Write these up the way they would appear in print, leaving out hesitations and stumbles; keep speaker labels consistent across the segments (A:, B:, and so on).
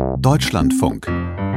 A: Deutschlandfunk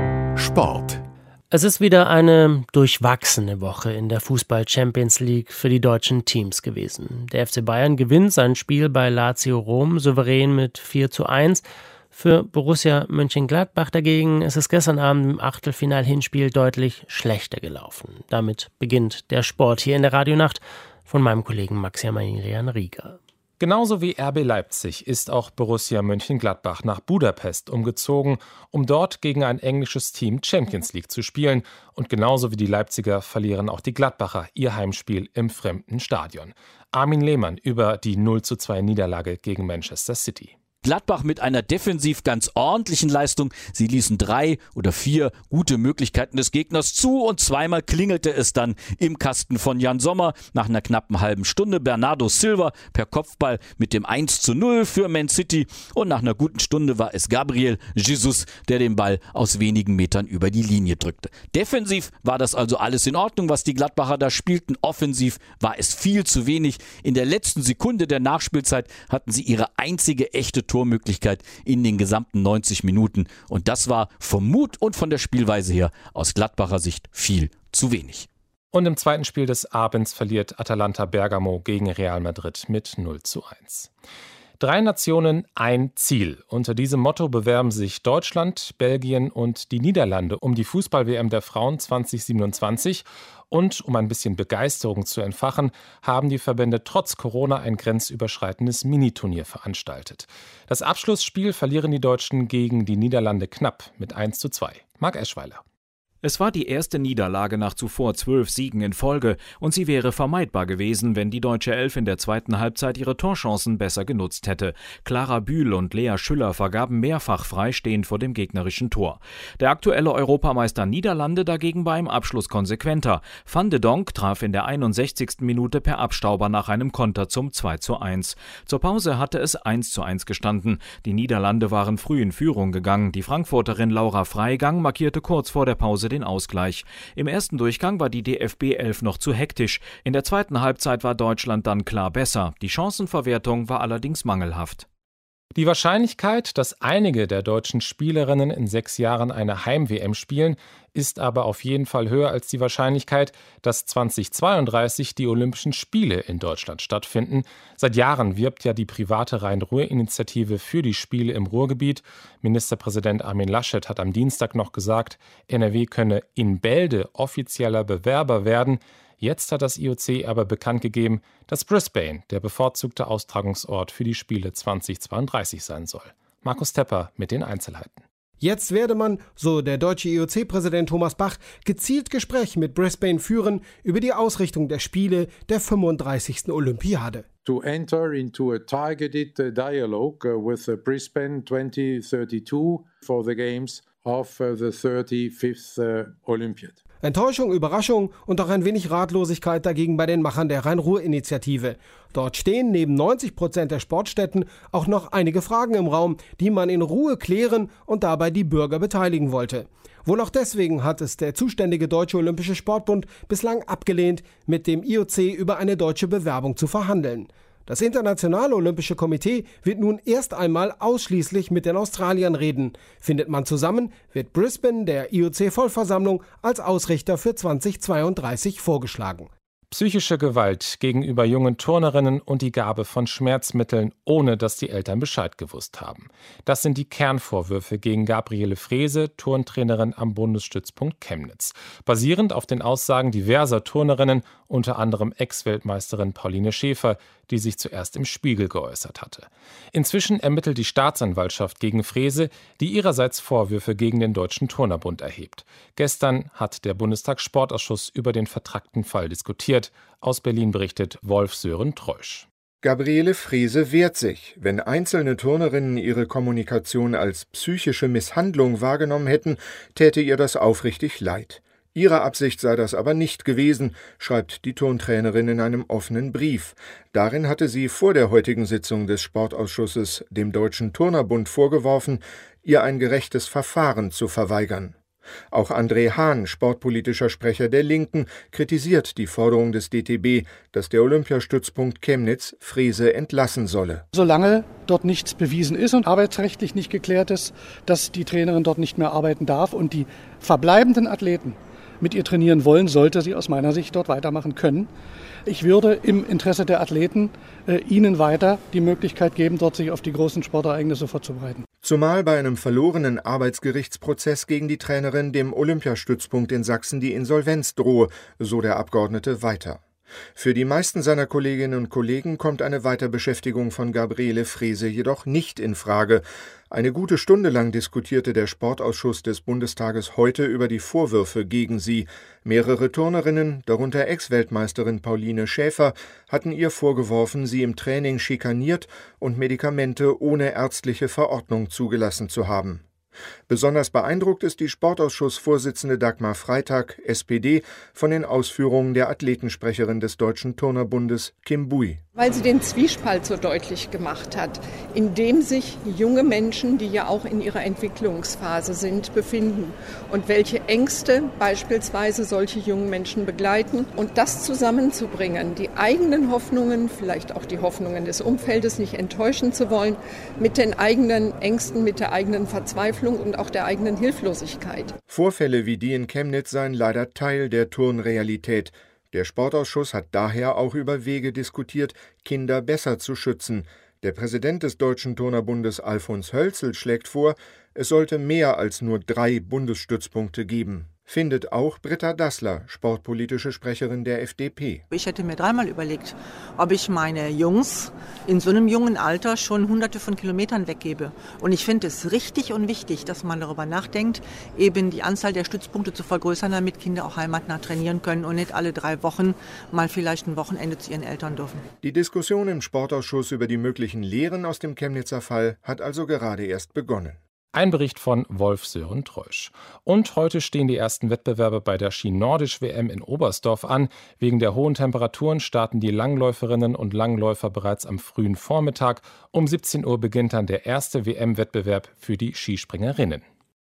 A: Sport.
B: Es ist wieder eine durchwachsene Woche in der Fußball-Champions League für die deutschen Teams gewesen. Der FC Bayern gewinnt sein Spiel bei Lazio Rom souverän mit 4:1. Für Borussia Mönchengladbach dagegen ist es gestern Abend im Achtelfinal-Hinspiel deutlich schlechter gelaufen. Damit beginnt der Sport hier in der Radionacht von meinem Kollegen Maximilian Rieger.
C: Genauso wie RB Leipzig ist auch Borussia Mönchengladbach nach Budapest umgezogen, um dort gegen ein englisches Team Champions League zu spielen. Und genauso wie die Leipziger verlieren auch die Gladbacher ihr Heimspiel im fremden Stadion. Armin Lehmann über die 0:2 Niederlage gegen Manchester City.
D: Gladbach mit einer defensiv ganz ordentlichen Leistung. Sie ließen 3 oder 4 gute Möglichkeiten des Gegners zu und zweimal klingelte es dann im Kasten von Jan Sommer. Nach einer knappen halben Stunde Bernardo Silva per Kopfball mit dem 1:0 für Man City und nach einer guten Stunde war es Gabriel Jesus, der den Ball aus wenigen Metern über die Linie drückte. Defensiv war das also alles in Ordnung, was die Gladbacher da spielten. Offensiv war es viel zu wenig. In der letzten Sekunde der Nachspielzeit hatten sie ihre einzige echte Tormöglichkeit in den gesamten 90 Minuten. Und das war vom Mut und von der Spielweise her aus Gladbacher Sicht viel zu wenig.
C: Und im zweiten Spiel des Abends verliert Atalanta Bergamo gegen Real Madrid mit 0:1. 3 Nationen, ein Ziel. Unter diesem Motto bewerben sich Deutschland, Belgien und die Niederlande um die Fußball-WM der Frauen 2027. Und um ein bisschen Begeisterung zu entfachen, haben die Verbände trotz Corona ein grenzüberschreitendes Miniturnier veranstaltet. Das Abschlussspiel verlieren die Deutschen gegen die Niederlande knapp mit 1:2. Marc Eschweiler.
E: Es war die erste Niederlage nach zuvor 12 Siegen in Folge und sie wäre vermeidbar gewesen, wenn die deutsche Elf in der zweiten Halbzeit ihre Torchancen besser genutzt hätte. Clara Bühl und Lea Schüller vergaben mehrfach freistehend vor dem gegnerischen Tor. Der aktuelle Europameister Niederlande dagegen war im Abschluss konsequenter. Van de Donk traf in der 61. Minute per Abstauber nach einem Konter zum 2:1. Zur Pause hatte es 1:1 gestanden. Die Niederlande waren früh in Führung gegangen. Die Frankfurterin Laura Freigang markierte kurz vor der Pause den Ausgleich. Im ersten Durchgang war die DFB 11 noch zu hektisch. In der zweiten Halbzeit war Deutschland dann klar besser. Die Chancenverwertung war allerdings mangelhaft.
C: Die Wahrscheinlichkeit, dass einige der deutschen Spielerinnen in 6 Jahren eine Heim-WM spielen, ist aber auf jeden Fall höher als die Wahrscheinlichkeit, dass 2032 die Olympischen Spiele in Deutschland stattfinden. Seit Jahren wirbt ja die private Rhein-Ruhr-Initiative für die Spiele im Ruhrgebiet. Ministerpräsident Armin Laschet hat am Dienstag noch gesagt, NRW könne in Bälde offizieller Bewerber werden. Jetzt hat das IOC aber bekannt gegeben, dass Brisbane der bevorzugte Austragungsort für die Spiele 2032 sein soll. Markus Tepper mit den Einzelheiten.
F: Jetzt werde man, so der deutsche IOC-Präsident Thomas Bach, gezielt Gespräche mit Brisbane führen über die Ausrichtung der Spiele der 35. Olympiade.
G: To enter into a targeted dialogue with Brisbane 2032 for the Games of the 35th Olympiad.
F: Enttäuschung, Überraschung und auch ein wenig Ratlosigkeit dagegen bei den Machern der Rhein-Ruhr-Initiative. Dort stehen neben 90% der Sportstätten auch noch einige Fragen im Raum, die man in Ruhe klären und dabei die Bürger beteiligen wollte. Wohl auch deswegen hat es der zuständige Deutsche Olympische Sportbund bislang abgelehnt, mit dem IOC über eine deutsche Bewerbung zu verhandeln. Das Internationale Olympische Komitee wird nun erst einmal ausschließlich mit den Australiern reden. Findet man zusammen, wird Brisbane der IOC-Vollversammlung als Ausrichter für 2032 vorgeschlagen.
C: Psychische Gewalt gegenüber jungen Turnerinnen und die Gabe von Schmerzmitteln, ohne dass die Eltern Bescheid gewusst haben. Das sind die Kernvorwürfe gegen Gabriele Frese, Turntrainerin am Bundesstützpunkt Chemnitz. Basierend auf den Aussagen diverser Turnerinnen, unter anderem Ex-Weltmeisterin Pauline Schäfer, die sich zuerst im Spiegel geäußert hatte. Inzwischen ermittelt die Staatsanwaltschaft gegen Frese, die ihrerseits Vorwürfe gegen den Deutschen Turnerbund erhebt. Gestern hat der Bundestagssportausschuss über den vertrackten Fall diskutiert. Aus Berlin berichtet Wolf-Sören Treusch.
H: Gabriele Frese wehrt sich. Wenn einzelne Turnerinnen ihre Kommunikation als psychische Misshandlung wahrgenommen hätten, täte ihr das aufrichtig leid. Ihre Absicht sei das aber nicht gewesen, schreibt die Turntrainerin in einem offenen Brief. Darin hatte sie vor der heutigen Sitzung des Sportausschusses dem Deutschen Turnerbund vorgeworfen, ihr ein gerechtes Verfahren zu verweigern. Auch André Hahn, sportpolitischer Sprecher der Linken, kritisiert die Forderung des DTB, dass der Olympiastützpunkt Chemnitz Frese entlassen solle.
I: Solange dort nichts bewiesen ist und arbeitsrechtlich nicht geklärt ist, dass die Trainerin dort nicht mehr arbeiten darf und die verbleibenden Athleten mit ihr trainieren wollen, sollte sie aus meiner Sicht dort weitermachen können. Ich würde im Interesse der Athleten ihnen weiter die Möglichkeit geben, dort sich auf die großen Sportereignisse vorzubereiten.
H: Zumal bei einem verlorenen Arbeitsgerichtsprozess gegen die Trainerin dem Olympiastützpunkt in Sachsen die Insolvenz drohe, so der Abgeordnete weiter. Für die meisten seiner Kolleginnen und Kollegen kommt eine Weiterbeschäftigung von Gabriele Frese jedoch nicht in Frage. Eine gute Stunde lang diskutierte der Sportausschuss des Bundestages heute über die Vorwürfe gegen sie. Mehrere Turnerinnen, darunter Ex-Weltmeisterin Pauline Schäfer, hatten ihr vorgeworfen, sie im Training schikaniert und Medikamente ohne ärztliche Verordnung zugelassen zu haben. Besonders beeindruckt ist die Sportausschussvorsitzende Dagmar Freitag, SPD, von den Ausführungen der Athletensprecherin des Deutschen Turnerbundes, Kim Bui.
J: Weil sie den Zwiespalt so deutlich gemacht hat, in dem sich junge Menschen, die ja auch in ihrer Entwicklungsphase sind, befinden und welche Ängste beispielsweise solche jungen Menschen begleiten. Und das zusammenzubringen, die eigenen Hoffnungen, vielleicht auch die Hoffnungen des Umfeldes nicht enttäuschen zu wollen, mit den eigenen Ängsten, mit der eigenen Verzweiflung und auch der eigenen Hilflosigkeit.
H: Vorfälle wie die in Chemnitz seien leider Teil der Turnrealität. Der Sportausschuss hat daher auch über Wege diskutiert, Kinder besser zu schützen. Der Präsident des Deutschen Turnerbundes Alfons Hölzel schlägt vor, es sollte mehr als nur 3 Bundesstützpunkte geben. Findet auch Britta Dassler, sportpolitische Sprecherin der FDP.
K: Ich hätte mir dreimal überlegt, ob ich meine Jungs in so einem jungen Alter schon Hunderte von Kilometern weggebe. Und ich finde es richtig und wichtig, dass man darüber nachdenkt, eben die Anzahl der Stützpunkte zu vergrößern, damit Kinder auch heimatnah trainieren können und nicht alle 3 Wochen mal vielleicht ein Wochenende zu ihren Eltern dürfen.
H: Die Diskussion im Sportausschuss über die möglichen Lehren aus dem Chemnitzer Fall hat also gerade erst begonnen.
C: Ein Bericht von Wolf-Sören Treusch. Und heute stehen die ersten Wettbewerbe bei der Ski-Nordisch-WM in Oberstdorf an. Wegen der hohen Temperaturen starten die Langläuferinnen und Langläufer bereits am frühen Vormittag. Um 17 Uhr beginnt dann der erste WM-Wettbewerb für die Skispringerinnen.